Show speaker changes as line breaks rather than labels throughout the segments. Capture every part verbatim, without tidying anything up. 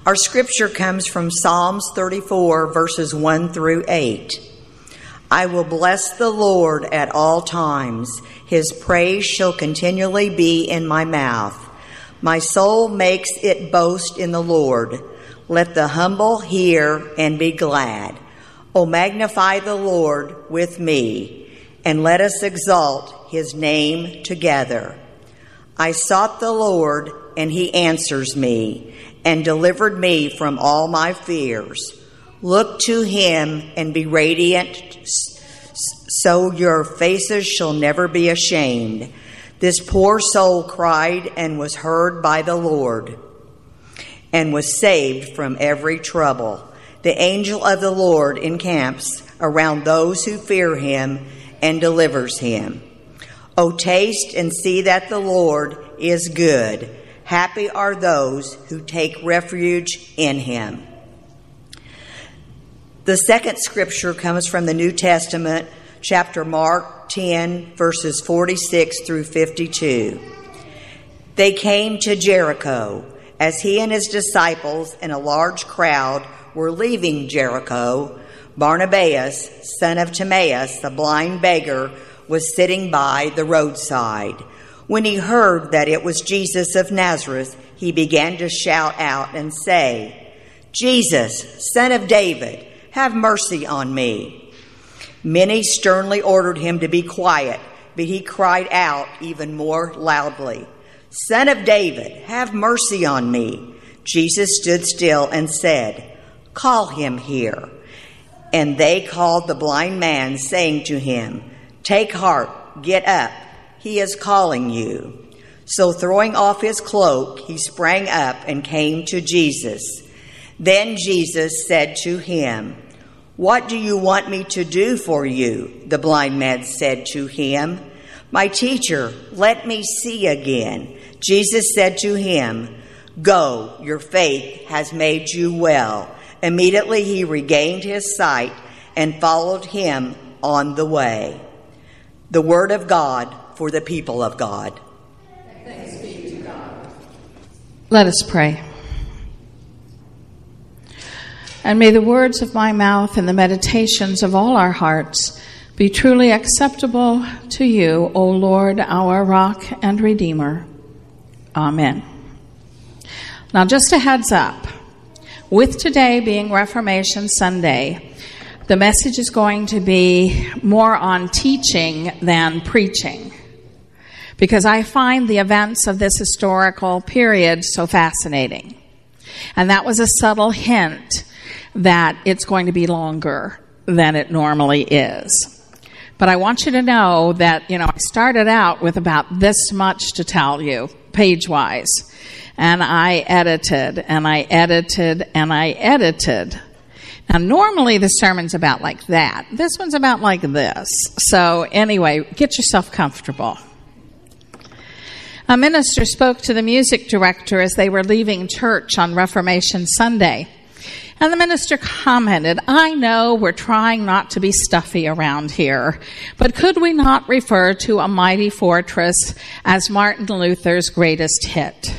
Our scripture comes from Psalms thirty-four, verses one through eight. I will bless the Lord at all times. His praise shall continually be in my mouth. My soul makes it boast in the Lord. Let the humble hear and be glad. O magnify the Lord with me, and let us exalt his name together. I sought the Lord, and he answers me, and delivered me from all my fears. Look to him and be radiant, so your faces shall never be ashamed. This poor soul cried and was heard by the Lord, and was saved from every trouble. The angel of the Lord encamps around those who fear him and delivers him. O taste and see that the Lord is good. Happy are those who take refuge in him. The second scripture comes from the New Testament, chapter Mark ten, verses forty-six through fifty-two. They came to Jericho. As he and his disciples and a large crowd were leaving Jericho, Barnabas, son of Timaeus, the blind beggar, was sitting by the roadside. When he heard that it was Jesus of Nazareth, he began to shout out and say, Jesus, son of David, have mercy on me. Many sternly ordered him to be quiet, but he cried out even more loudly, Son of David, have mercy on me. Jesus stood still and said, Call him here. And they called the blind man, saying to him, Take heart, get up, he is calling you. So throwing off his cloak, he sprang up and came to Jesus. Then Jesus said to him, What do you want me to do for you? The blind man said to him, My teacher, let me see again. Jesus said to him, Go, your faith has made you well. Immediately he regained his sight and followed him on the way. The word of God for the people of God.
Thanks be to God.
Let us pray. And may the words of my mouth and the meditations of all our hearts be truly acceptable to you, O Lord, our rock and redeemer. Amen. Now, just a heads up. With today being Reformation Sunday, the message is going to be more on teaching than preaching, because I find the events of this historical period so fascinating. And that was a subtle hint that it's going to be longer than it normally is. But I want you to know that, you know, I started out with about this much to tell you, page-wise. And I edited, and I edited, and I edited. Now, normally the sermon's about like that. This one's about like this. So anyway, get yourself comfortable. A minister spoke to the music director as they were leaving church on Reformation Sunday. And the minister commented, I know we're trying not to be stuffy around here, but could we not refer to A Mighty Fortress as Martin Luther's greatest hit?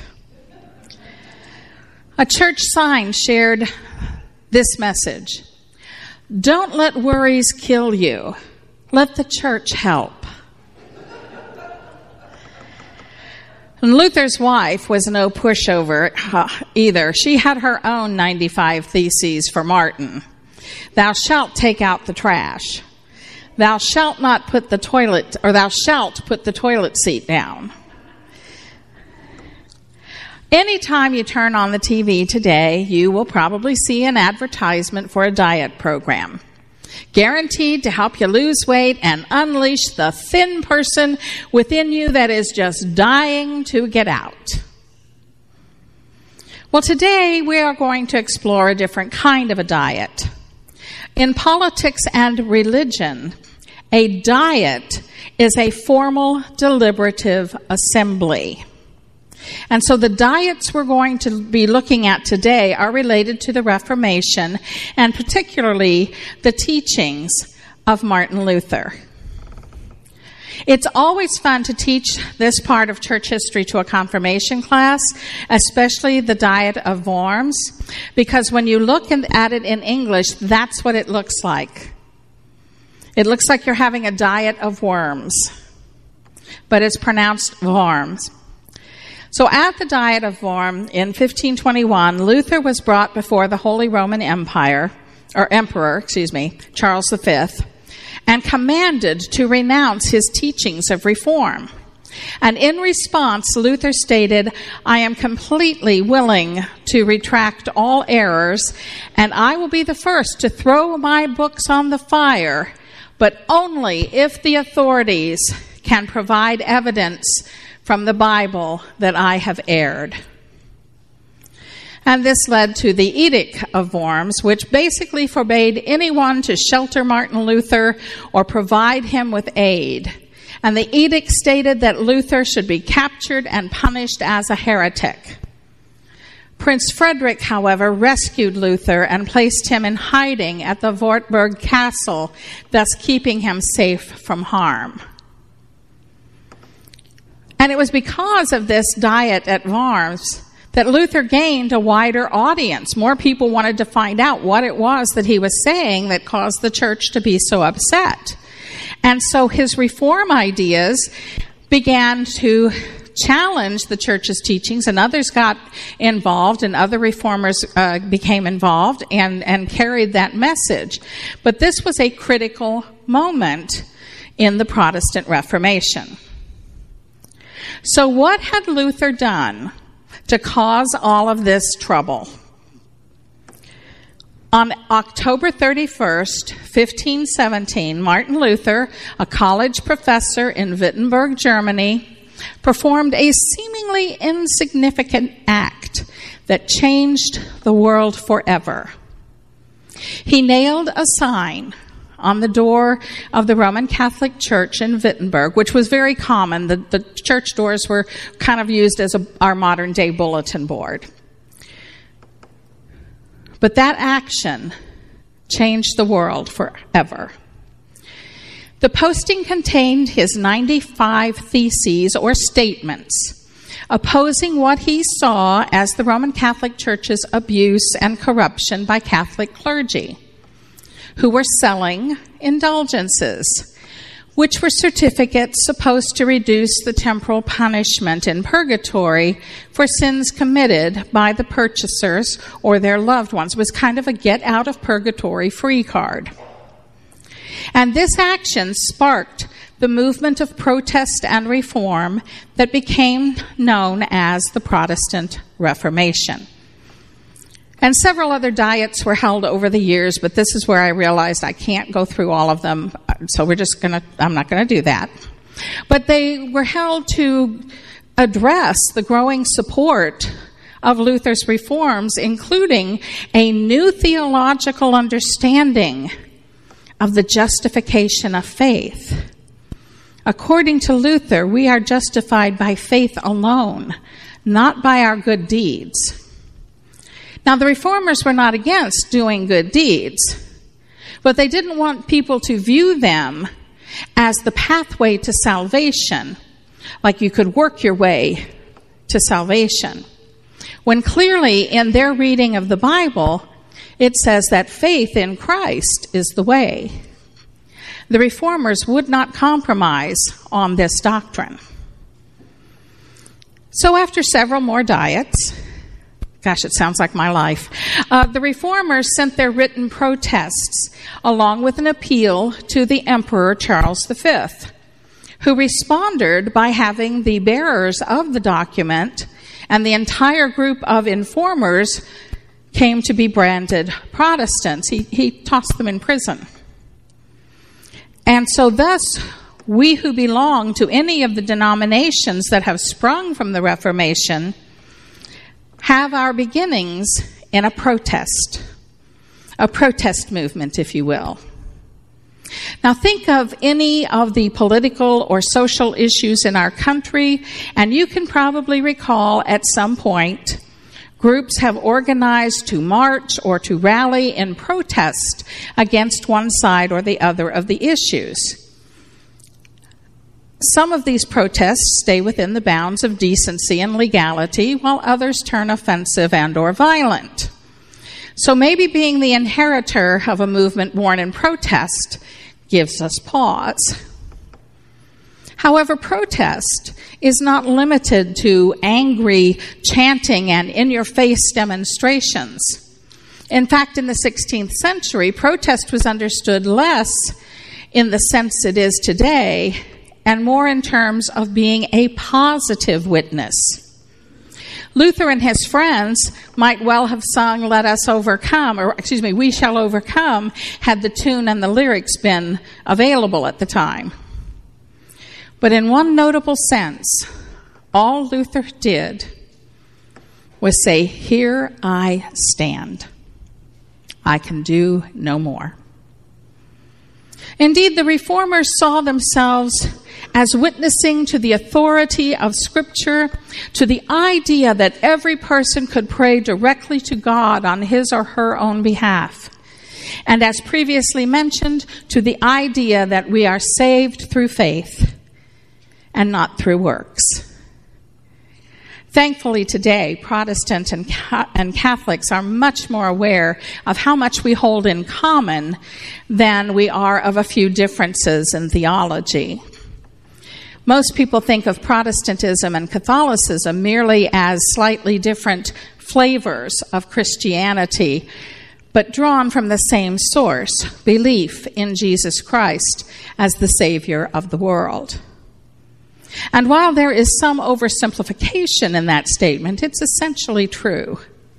A church sign shared this message. Don't let worries kill you. Let the church help. And Luther's wife was no pushover uh, either. She had her own ninety-five theses for Martin. Thou shalt take out the trash. Thou shalt not put the toilet, or thou shalt put the toilet seat down. Anytime you turn on the T V today, you will probably see an advertisement for a diet program, guaranteed to help you lose weight and unleash the thin person within you that is just dying to get out. Well, today we are going to explore a different kind of a diet. In politics and religion, a diet is a formal, deliberative assembly. And so the diets we're going to be looking at today are related to the Reformation, and particularly the teachings of Martin Luther. It's always fun to teach this part of church history to a confirmation class, especially the Diet of Worms, because when you look at it in English, that's what it looks like. It looks like you're having a diet of worms, but it's pronounced Worms. So at the Diet of Worms in fifteen twenty-one, Luther was brought before the Holy Roman Empire, or Emperor, excuse me, Charles the Fifth, and commanded to renounce his teachings of reform. And in response, Luther stated, "I am completely willing to retract all errors, and I will be the first to throw my books on the fire, but only if the authorities can provide evidence from the Bible that I have erred." And this led to the Edict of Worms, which basically forbade anyone to shelter Martin Luther or provide him with aid. And the edict stated that Luther should be captured and punished as a heretic. Prince Frederick, however, rescued Luther and placed him in hiding at the Wartburg Castle, thus keeping him safe from harm. And it was because of this diet at Worms that Luther gained a wider audience. More people wanted to find out what it was that he was saying that caused the church to be so upset. And so his reform ideas began to challenge the church's teachings, and others got involved, and other reformers uh, became involved and, and carried that message. But this was a critical moment in the Protestant Reformation. So what had Luther done to cause all of this trouble? On October thirty-first, fifteen seventeen, Martin Luther, a college professor in Wittenberg, Germany, performed a seemingly insignificant act that changed the world forever. He nailed a sign on the door of the Roman Catholic Church in Wittenberg, which was very common. The, the church doors were kind of used as a, our modern-day bulletin board. But that action changed the world forever. The posting contained his ninety-five theses or statements opposing what he saw as the Roman Catholic Church's abuse and corruption by Catholic clergy, who were selling indulgences, which were certificates supposed to reduce the temporal punishment in purgatory for sins committed by the purchasers or their loved ones. It was kind of a get-out-of-purgatory free card. And this action sparked the movement of protest and reform that became known as the Protestant Reformation. And several other diets were held over the years, but this is where I realized I can't go through all of them, so we're just gonna, I'm not gonna do that. But they were held to address the growing support of Luther's reforms, including a new theological understanding of the justification of faith. According to Luther, we are justified by faith alone, not by our good deeds. Now, the reformers were not against doing good deeds, but they didn't want people to view them as the pathway to salvation, like you could work your way to salvation, when clearly in their reading of the Bible, it says that faith in Christ is the way. The reformers would not compromise on this doctrine. So after several more diets, gosh, it sounds like my life. Uh, the reformers sent their written protests along with an appeal to the Emperor Charles the Fifth, who responded by having the bearers of the document and the entire group of informers came to be branded Protestants. He, he tossed them in prison. And so thus, we who belong to any of the denominations that have sprung from the Reformation have our beginnings in a protest, a protest movement, if you will. Now think of any of the political or social issues in our country, and you can probably recall at some point groups have organized to march or to rally in protest against one side or the other of the issues. Some of these protests stay within the bounds of decency and legality, while others turn offensive and or violent. So maybe being the inheritor of a movement born in protest gives us pause. However, protest is not limited to angry chanting and in-your-face demonstrations. In fact, in the sixteenth century, protest was understood less in the sense it is today, and more in terms of being a positive witness. Luther and his friends might well have sung "Let Us Overcome," or excuse me, "We Shall Overcome," had the tune and the lyrics been available at the time. But in one notable sense, all Luther did was say, "Here I stand. I can do no more." Indeed, the Reformers saw themselves as witnessing to the authority of Scripture, to the idea that every person could pray directly to God on his or her own behalf, and as previously mentioned, to the idea that we are saved through faith and not through works. Thankfully today, Protestant and, and Catholics are much more aware of how much we hold in common than we are of a few differences in theology. Most people think of Protestantism and Catholicism merely as slightly different flavors of Christianity, but drawn from the same source, belief in Jesus Christ as the Savior of the world. And while there is some oversimplification in that statement, it's essentially true.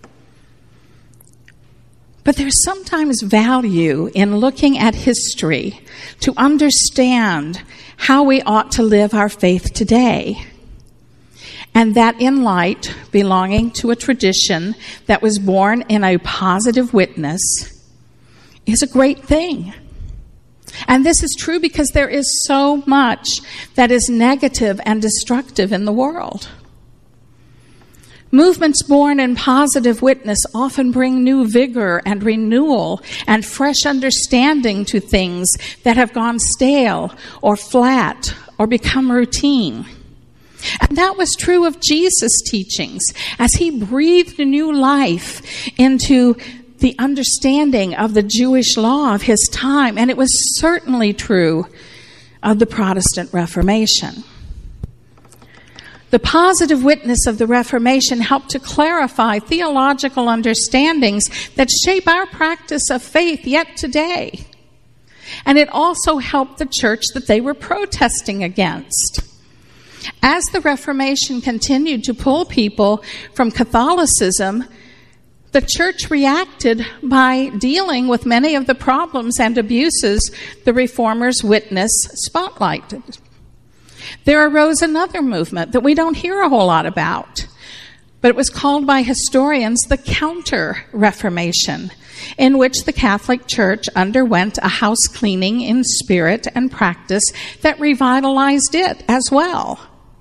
But there's sometimes value in looking at history to understand how we ought to live our faith today. And that in light, belonging to a tradition that was born in a positive witness is a great thing. And this is true because there is so much that is negative and destructive in the world. Movements born in positive witness often bring new vigor and renewal and fresh understanding to things that have gone stale or flat or become routine. And that was true of Jesus' teachings as he breathed new life into the understanding of the Jewish law of his time, and it was certainly true of the Protestant Reformation. The positive witness of the Reformation helped to clarify theological understandings that shape our practice of faith yet today. And it also helped the church that they were protesting against. As the Reformation continued to pull people from Catholicism, the church reacted by dealing with many of the problems and abuses the Reformers' witness spotlighted. There arose another movement that we don't hear a whole lot about, but it was called by historians the Counter-Reformation, in which the Catholic Church underwent a house cleaning in spirit and practice that revitalized it as well.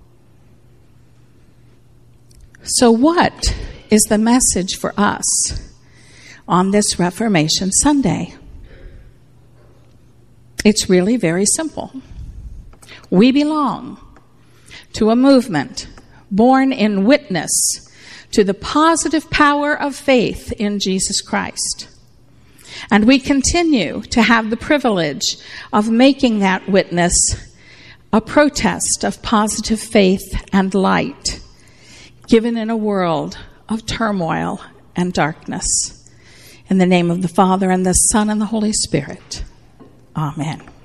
So what is the message for us on this Reformation Sunday? It's really very simple. We belong to a movement born in witness to the positive power of faith in Jesus Christ. And we continue to have the privilege of making that witness a protest of positive faith and light, given in a world of turmoil and darkness. In the name of the Father, and the Son, and the Holy Spirit. Amen.